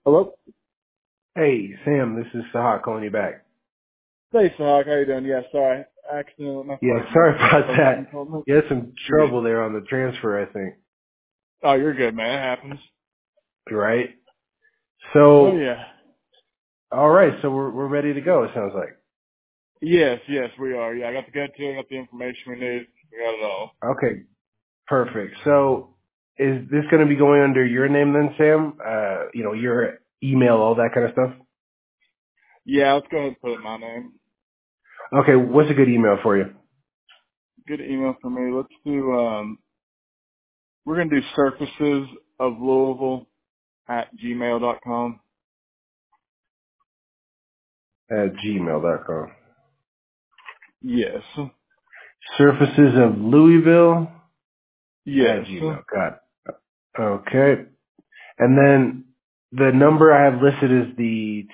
Hello? Hey, Sam, this is Sahak calling you back. Hey, Sahak, how you doing? Yeah, sorry. I accidentally, my Yeah, phone sorry messed up about right when you that. called me. You had some You're good. trouble there on the transfer, I think, Oh, you're good, man. It happens. right? Oh, So, yeah. all right, so we're ready to go, it sounds like. Yes, we are. Yeah, I got the gut to it, got the information we need. We got it all. Okay, perfect. So, is this going to be going under your name then, Sam? Your email, all that kind of stuff? Yeah, let's go ahead and put it in my name. Okay, what's a good email for you? Good email for me. Let's do, we're going to do surfaces of Louisville at gmail.com. At gmail.com. Yes. Surfaces of Louisville at Yes. Gmail. Got it. Okay. And then the number I have listed is the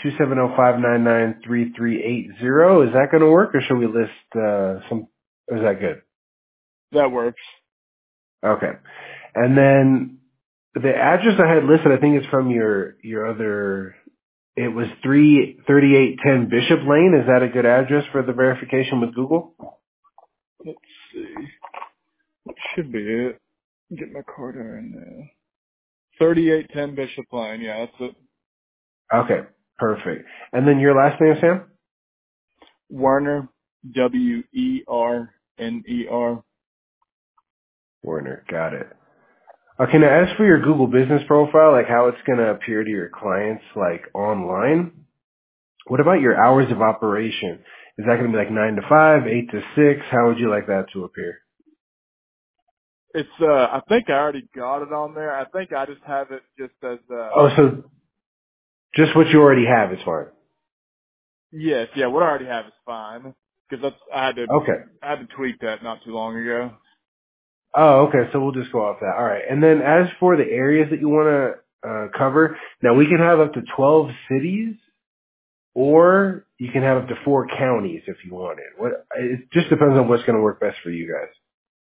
270-599-3380. Is that going to work, or should we list some? Is that good? That works. Okay. And then the address I had listed, I think it's from your other. It was 33810 Bishop Lane. Is that a good address for the verification with Google? Let's see. That should be it. Get my card in there. 3810 Bishop Lane. Yeah, that's it. Okay. Perfect. And then your last name, Sam? Werner, Werner. Warner. Got it. Okay, now as for your Google business profile, like how it's going to appear to your clients like online, what about your hours of operation? Is that going to be like 9 to 5, 8 to 6? How would you like that to appear? It's I think I already got it on there. I think I just have it just as Oh, so just what you already have is fine. yes, yeah, what I already have is fine. Because that's Okay. I had to tweak that not too long ago. Oh, okay. So we'll just go off that. All right. And then as for the areas that you want to cover, now we can have up to 12 cities, or you can have up to 4 counties if you want it. It just depends on what's going to work best for you guys.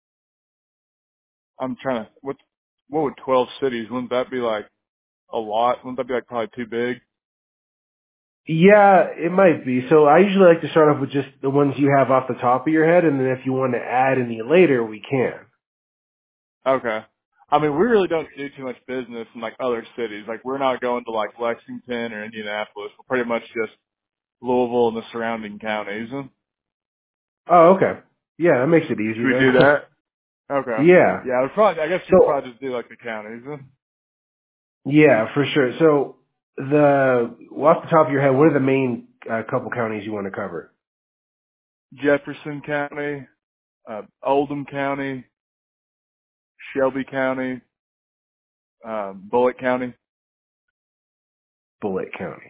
I'm trying to what would 12 cities? Wouldn't that be like a lot? Wouldn't that be like probably too big? Yeah, it might be. So I usually like to start off with just the ones you have off the top of your head, and then if you want to add any later, we can. Okay. I mean, we really don't do too much business in like other cities. Like we're not going to like Lexington or Indianapolis. We're pretty much just Louisville and the surrounding counties. Oh, okay. Yeah, that makes it Should easy we do then. that? Okay. Yeah. Yeah, I guess you'd So, probably just do like the counties. yeah, for sure. So, off the top of your head, what are the main couple counties you want to cover? Jefferson County, Oldham County, Shelby County, Bullitt County, Bullitt County.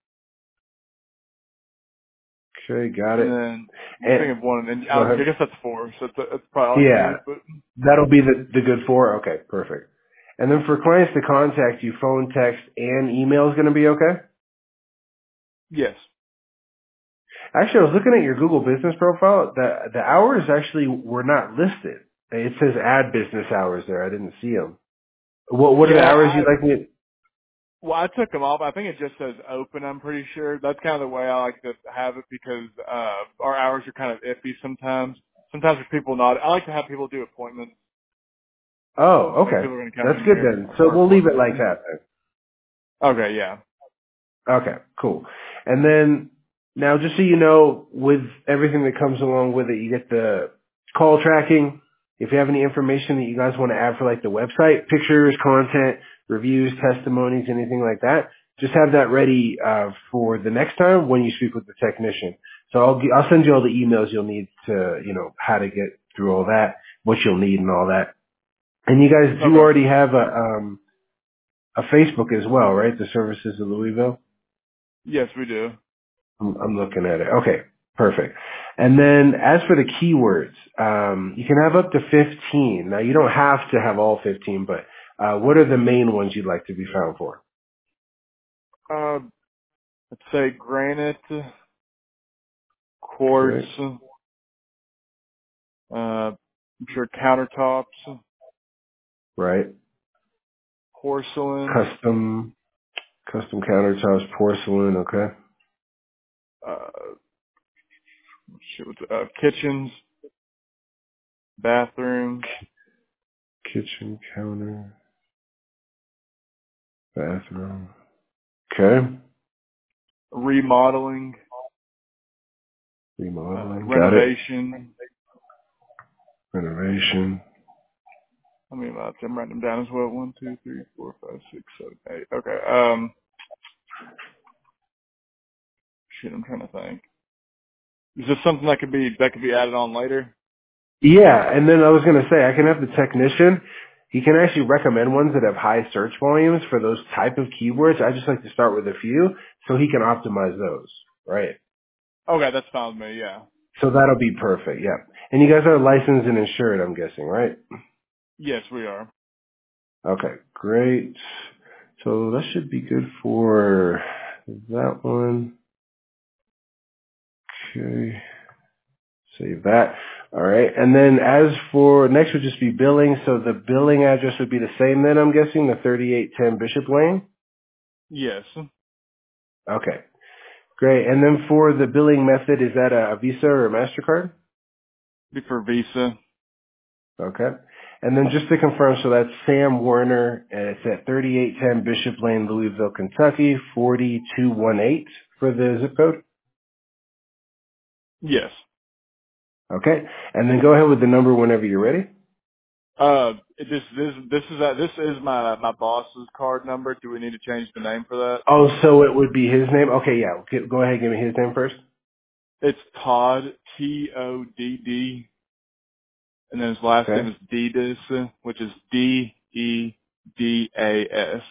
Okay, got and it. then I'm And thinking of one, and go I ahead. guess that's four, so that's probably all you Yeah, need. But that'll be the good four. Okay, perfect. And then for clients to contact you, phone, text, and email is going to be okay? yes, Actually, I was looking at your Google business profile. The hours actually were not listed. It says add business hours there. I didn't see them. What are the yeah, hours you'd like me? I took them off. I think it just says open. I'm pretty sure that's kind of the way I like to have it because our hours are kind of iffy sometimes. Sometimes for people not, I like to have people do appointments. Oh, Like okay. people are going to come That's in good here then. So for we'll leave it appointments. like that then. Okay, yeah. Okay, cool. And then now, just so you know, with everything that comes along with it, you get the call tracking. If you have any information that you guys want to add for like the website, pictures, content, reviews, testimonies, anything like that, just have that ready for the next time when you speak with the technician. So I'll send you all the emails you'll need to, how to get through all that, what you'll need and all that. And you guys do Okay. already have a Facebook as well, right? The Services of Louisville. Yes, we do. I'm looking at it. Okay, perfect. And then as for the keywords, you can have up to 15. Now you don't have to have all 15, but what are the main ones you'd like to be found for? Uh, let's say granite, quartz, Okay. I'm sure countertops, Right. porcelain, Custom, Custom countertops, porcelain, okay. Uh, kitchens, bathrooms, Kitchen, counter, bathroom. Okay. remodeling, Remodeling, got it. renovation. Renovation. I mean, I'm writing them down as well. 1, 2, 3, 4, 5, 6, 7, 8. Okay. Shit, I'm trying to think. Is this something that could be added on later? Yeah, and then I was going to say, I can have the technician. He can actually recommend ones that have high search volumes for those type of keywords. I just like to start with a few so he can optimize those, right? Okay, that's fine with me. Yeah. So that'll be perfect, yeah. And you guys are licensed and insured, I'm guessing, right? Yes, we are. Okay, great. So that should be good for that one. Okay, save that. All right, and then as for next would just be billing. So the billing address would be the same then, I'm guessing, the 3810 Bishop Lane? Yes. Okay, great. And then for the billing method, is that a Visa or a MasterCard? Be for Visa. Okay. And then just to confirm, so that's Sam Werner, and it's at 3810 Bishop Lane, Louisville, Kentucky, 42218 for the zip code? Yes. Okay. And then go ahead with the number whenever you're ready. This is my boss's card number. Do we need to change the name for that? Oh, so it would be his name? Okay, yeah. Okay, go ahead and give me his name first. It's Todd, Todd, and then his last name Okay. is Dedas, which is Deedas.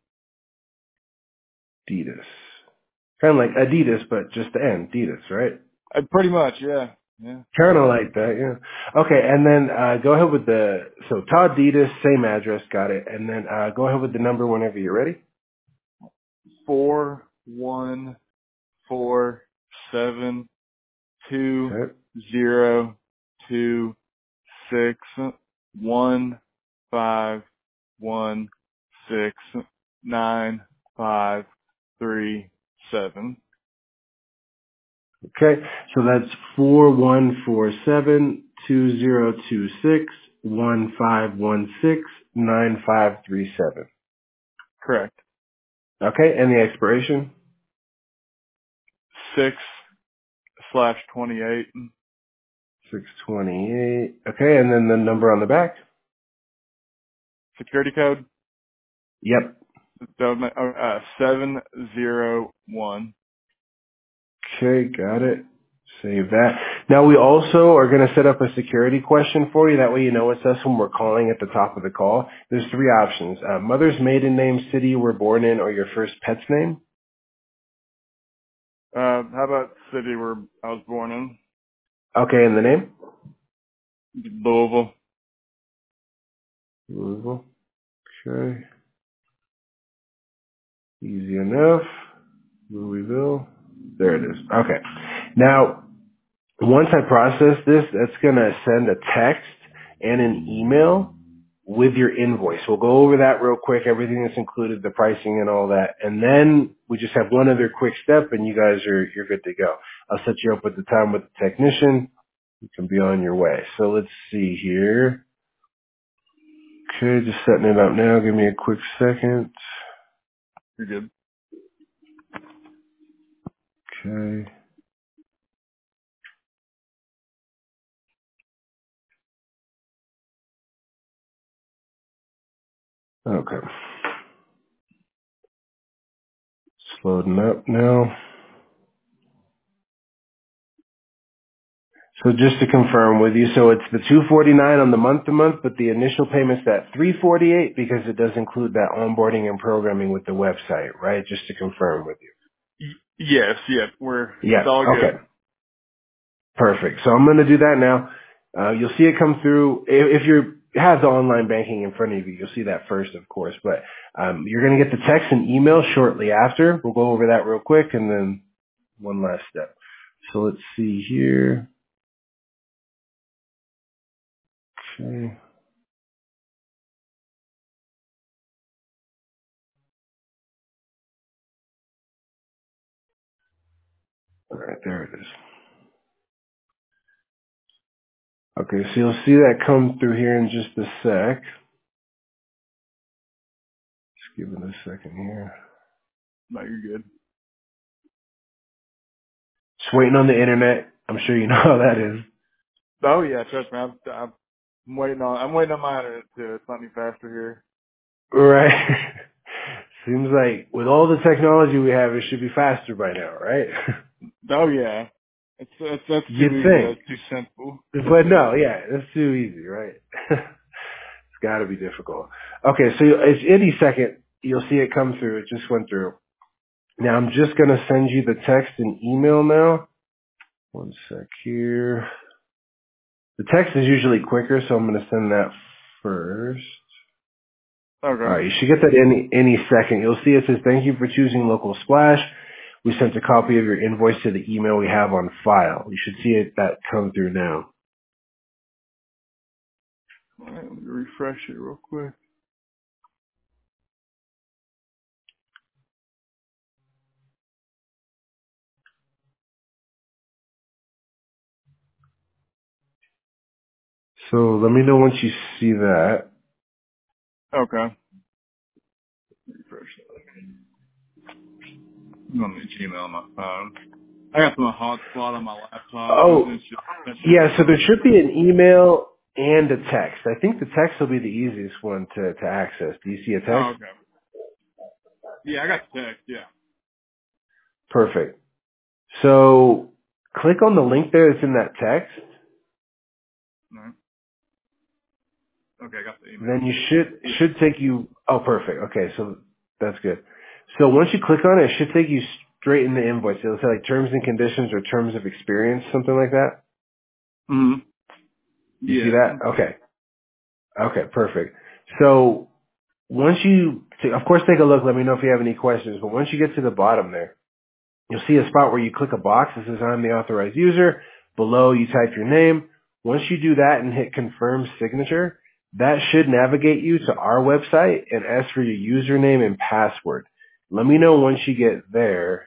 Adidas. Kind of like Adidas, but just the N. Adidas, right? Pretty much, yeah. Yeah. Kind of like that, yeah. Okay, and then go ahead with so Todd Adidas, same address, got it. And then go ahead with the number whenever you're ready. 4147 Okay. 20615169537. Okay, so that's 4147-2026-1516-9537. Correct. Okay, and the expiration? 6/28. 628. Okay, and then the number on the back? Security code Yep. 701. Okay, got it. Save that. Now we also are going to set up a security question for you. That way you know it's us when we're calling at the top of the call. There's three options. Mother's maiden name, city you were born in, or your first pet's name. How about city where I was born in? Okay, and the name? Louisville. Louisville. Okay. Easy enough. Louisville. There it is. Okay. Now, once I process this, that's going to send a text and an email with your invoice. We'll go over that real quick, everything that's included, the pricing and all that. And then we just have one other quick step and you're good to go. I'll set you up with the time with the technician. You can be on your way. So let's see here. Okay, just setting it up now. Give me a quick second. You're good. Okay. Okay. It's loading up now. So just to confirm with you, so it's the $249 on the month to month, but the initial payment's that $348 because it does include that onboarding and programming with the website, right? Just to confirm with you. Yes, yeah. It's Yeah. all Okay. good. Perfect. So I'm going to do that now. You'll see it come through. If you have the online banking in front of you, you'll see that first, of course. But you're going to get the text and email shortly after. We'll go over that real quick, and then one last step. So let's see here. Okay. All right, there it is. Okay, so you'll see that come through here in just a sec. Just give it a second here. No, you're good. Just waiting on the internet. I'm sure you know how that is. Oh yeah, trust me. I'm waiting on my internet too. It's not any faster here. Right. Seems like with all the technology we have, it should be faster by now, right? Oh yeah. That's too You'd easy. think. That's too simple. But no, yeah, that's too easy, right? It's got to be difficult. Okay, so it's any second you'll see it come through. It just went through. Now I'm just gonna send you the text and email now. One sec here. The text is usually quicker, so I'm gonna send that first. All Okay. right, you should get that any second. You'll see it says thank you for choosing Local Splash. We sent a copy of your invoice to the email we have on file. You should see it that come through now. All right, let me refresh it real quick. So let me know once you see that. Okay. Refresh it. I'm on the Gmail on my phone. I got my hotspot on my laptop, and Oh, that should yeah, so come there through. should be an email and a text. I think the text will be the easiest one to access. Do you see a text? Oh, okay. Yeah, I got the text. Yeah. Perfect. So click on the link there that's in that text. All right. Okay, I got the email. Then you should take you. Oh, perfect. Okay, so that's good. So once you click on it, it should take you straight in the invoice. It'll say like terms and conditions or terms of experience, something like that. Mm-hmm. You see Yes. that? Okay. Okay, perfect. So once you, of course, take a look. Let me know if you have any questions. But once you get to the bottom there, you'll see a spot where you click a box that says I'm the authorized user. Below, you type your name. Once you do that and hit confirm signature, that should navigate you to our website and ask for your username and password. Let me know once you get there.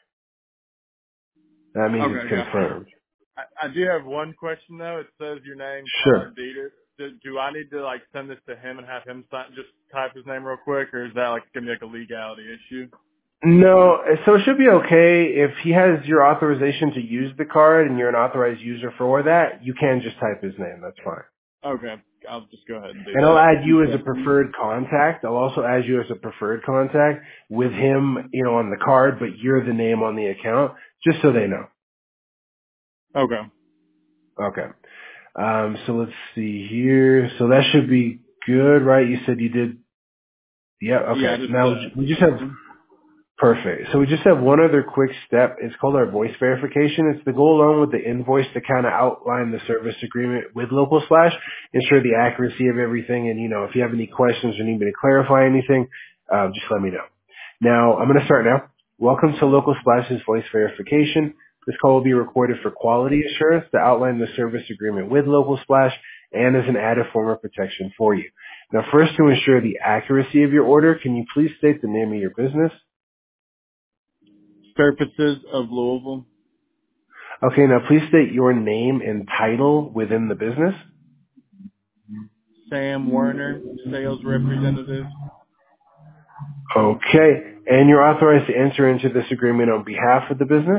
That means it's Okay, gotcha. confirmed. I do have one question though. It says your name, Sure. Connor Dieter. Do I need to like send this to him and have him sign, just type his name real quick, or is that like gonna be like a legality issue? No, so it should be okay. If he has your authorization to use the card and you're an authorized user for that, you can just type his name. That's fine. Okay, I'll just go ahead and do And I'll that. add you as a preferred contact. I'll also add you as a preferred contact with him, on the card, but you're the name on the account, just so they know. Okay. Okay. So let's see here. So that should be good, right? You said you did. Yeah. Yeah, Okay. just Now we just have perfect. So we just have one other quick step. It's called our voice verification. It's to go along with the invoice to kind of outline the service agreement with Local Slash, ensure the accuracy of everything. And, if you have any questions or need me to clarify anything, just let me know. Now, I'm going to start now. Welcome to Local Splash's voice verification. This call will be recorded for quality assurance to outline the service agreement with Local Splash and as an added form of protection for you. Now, first, to ensure the accuracy of your order, can you please state the name of your business? Surfaces of Louisville. Okay, now please state your name and title within the business. Sam Werner, sales representative. Okay, and you're authorized to enter into this agreement on behalf of the business?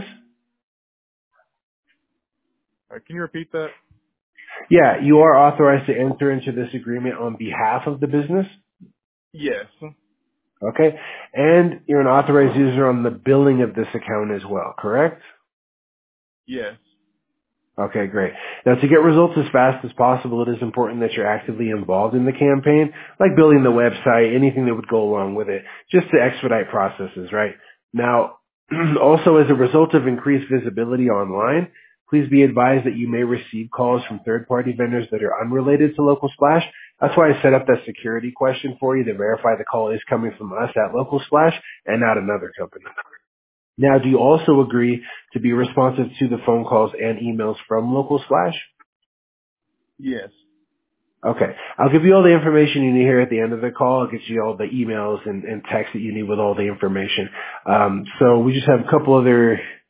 Can you repeat that? Yeah, you are authorized to enter into this agreement on behalf of the business? Yes. Okay, and you're an authorized user on the billing of this account as well, correct? Yes. Okay, great. Now, to get results as fast as possible, it is important that you're actively involved in the campaign, like building the website, anything that would go along with it, just to expedite processes, right? Now, also as a result of increased visibility online, please be advised that you may receive calls from third-party vendors that are unrelated to Local Splash. That's why I set up that security question for you to verify the call is coming from us at Local Splash and not another company. Now, do you also agree to be responsive to the phone calls and emails from Local Splash? Yes. Okay. I'll give you all the information you need here at the end of the call. I'll get you all the emails and text that you need with all the information. So we just have a couple other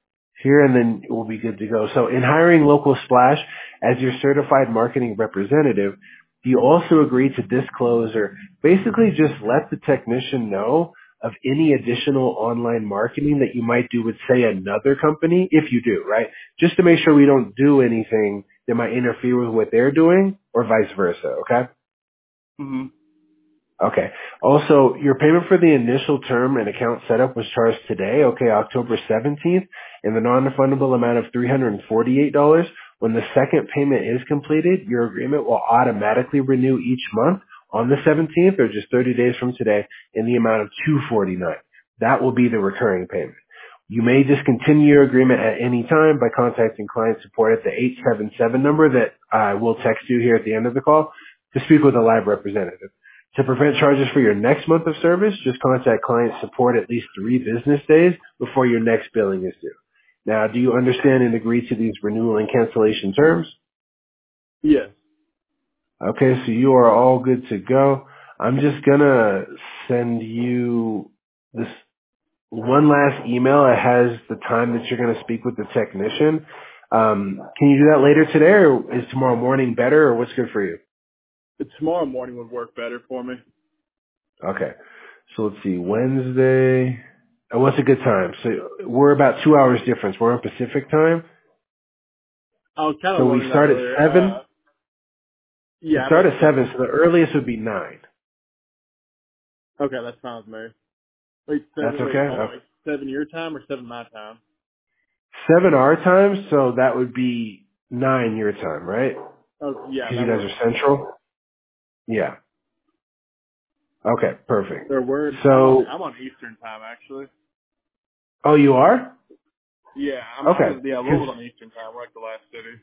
here, and then we'll be good to go. So in hiring Local Splash as your certified marketing representative, you also agree to disclose or basically just let the technician know of any additional online marketing that you might do with, say, another company, if you do, right? Just to make sure we don't do anything that might interfere with what they're doing or vice versa, okay? Mhm. Okay. Also, your payment for the initial term and account setup was charged today, okay, October 17th, in the non-refundable amount of $348. When the second payment is completed, your agreement will automatically renew each month on the 17th, or just 30 days from today, in the amount of $249. That will be the recurring payment. You may discontinue your agreement at any time by contacting client support at the 877 number that I will text you here at the end of the call to speak with a live representative. To prevent charges for your next month of service, just contact client support at least 3 business days before your next billing is due. Now, do you understand and agree to these renewal and cancellation terms? Yes. Okay, so you are all good to go. I'm just gonna send you this one last email. It has the time that you're gonna speak with the technician. Can you do that later today, or is tomorrow morning better, or what's good for you? Tomorrow morning would work better for me. Okay. So let's see, Wednesday. What's a good time? So we're about 2 hours difference. We're on Pacific time. I was kind So of we wondering that start at earlier. 7. We Yeah, start that's at fine. 7, so the earliest would be 9. Okay, that's fine with me. Wait, That's wait, okay? hold on. Like 7 your time or 7 my time? 7 our time, so that would be 9 your time, right? Oh, yeah, Because you that guys works. are central? Yeah. Okay, perfect. Or word. So, I'm on Eastern time actually. oh, you are? Yeah, Okay. Louisville's on Eastern time. We're like the last city.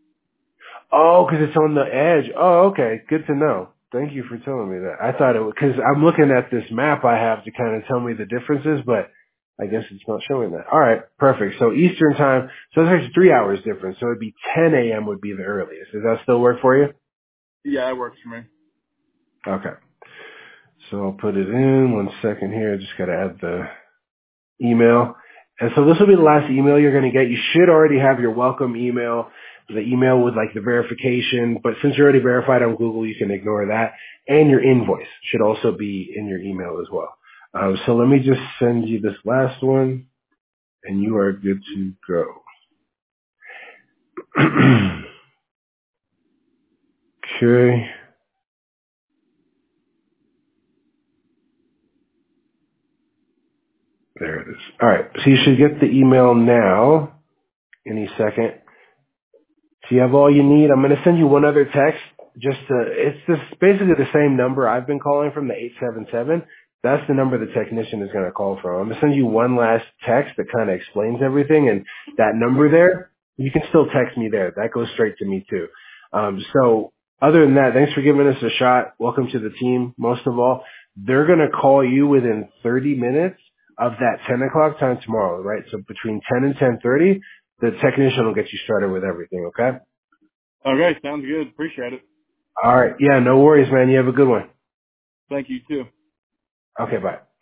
Oh, because it's on the edge. Oh, okay. Good to know. Thank you for telling me that. I thought it was, because I'm looking at this map I have to kind of tell me the differences, but I guess it's not showing that. All right, perfect. So Eastern time, so there's actually 3 hours difference. So it'd be 10 a.m. would be the earliest. Does that still work for you? Yeah, it works for me. Okay. So I'll put it in. One second here. I just got to add the email. And so this will be the last email you're going to get. You should already have your welcome email, the email with like the verification, but since you're already verified on Google, you can ignore that. And your invoice should also be in your email as well. So let me just send you this last one and you are good to go. Okay. There it is. All right. So you should get the email now any second. So you have all you need. I'm going to send you one other text. It's just basically the same number I've been calling from, the 877. That's the number the technician is going to call from. I'm going to send you one last text that kind of explains everything. And that number there, you can still text me there. That goes straight to me too. So other than that, thanks for giving us a shot. Welcome to the team. Most of all, they're going to call you within 30 minutes of that 10 o'clock time tomorrow, right? So between 10 and 10:30, the technician will get you started with everything, okay? Okay, sounds good. Appreciate it. All right. Yeah, no worries, man. You have a good one. Thank you too. Okay, bye.